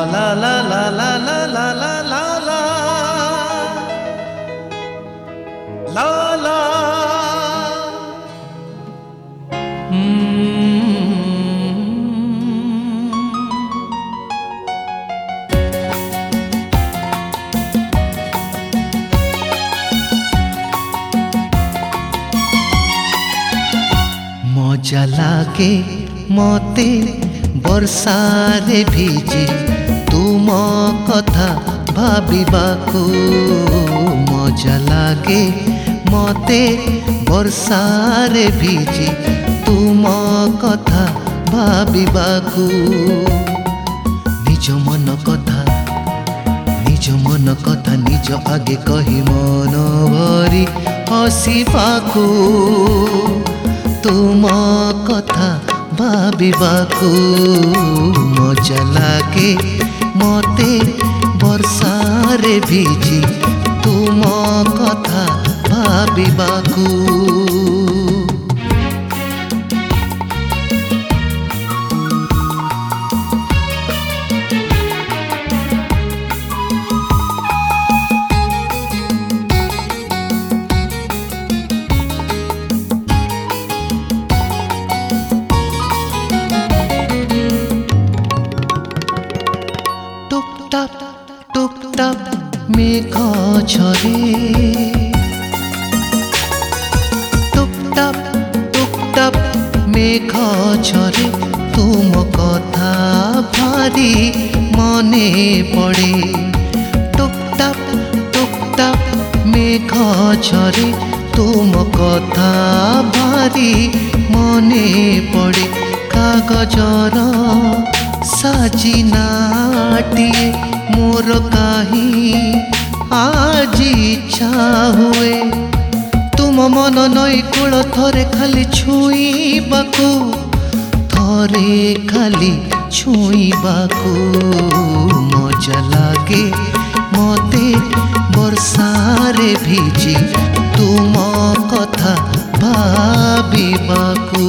la la la la la la la la la la la मजा लागे मते वर्षारे भिजी तुम कथा भाबिबाकू मजा लागे मते वर्षारे भिजी तुम कथा भाबिबाकू निज मन कथा निज आगे कही मन भरी हसिबाकू तुम कथा भाबिबाकू मजा लागे मते वर्षारे भिजी तुम कथा भाबिबाकू टुक टाप मेघ झरे टुक टाप मेघ झरे तुम कथा भारी मने पड़े टुक टाप मेघ झरे तुम कथा भारी मने पड़े कागजर साजिनाटिए मोर काहीं आज इच्छा हुए तुम मन नई कूल थरे खाली छुईबाकू थरे खाली छुईबाकू मजा लागे मते वर्षारे भिजी तुम कथा भाबिबाकू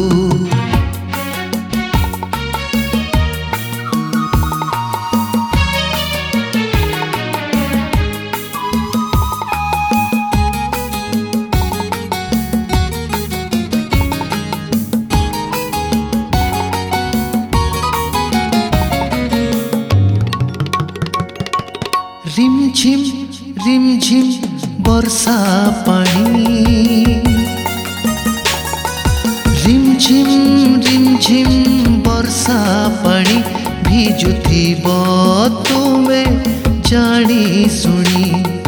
रिमझिम वर्षा पानी रिमझिम वर्षा पानी भिजुथिब तुमे जानी सुनी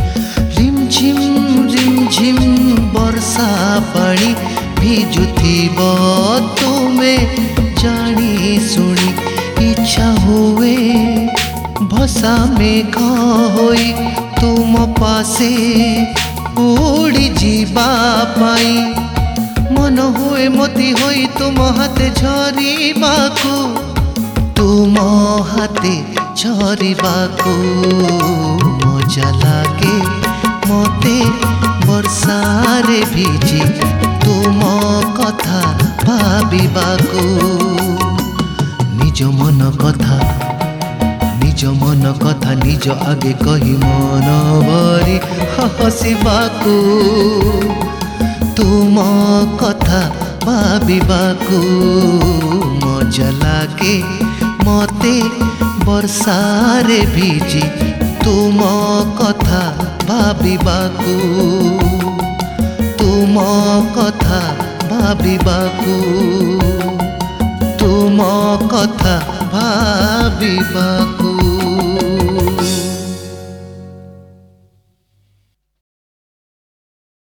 रिमझिम वर्षा पानी भिजुथिब तुमे जानी सुनी इच्छा हुए भसा मेघ होई तुम पासे उड़ी जीवा पाई मन हुए मोती होई तुम हाथे झरिबाकू तुम हाथे झरिबाकू मजा लागे मते वर्षारे भिजी तुम कथा भाबिबाकू निज मन कथा निज आगे कही मन भरी हसिबाकू तुम कथा भाबिबाकू मजा लागे मते वर्षारे भिजी तुम कथा भाबिबाकू तुम कथा भाबिबाकू तुम कथा भाबिबाकू।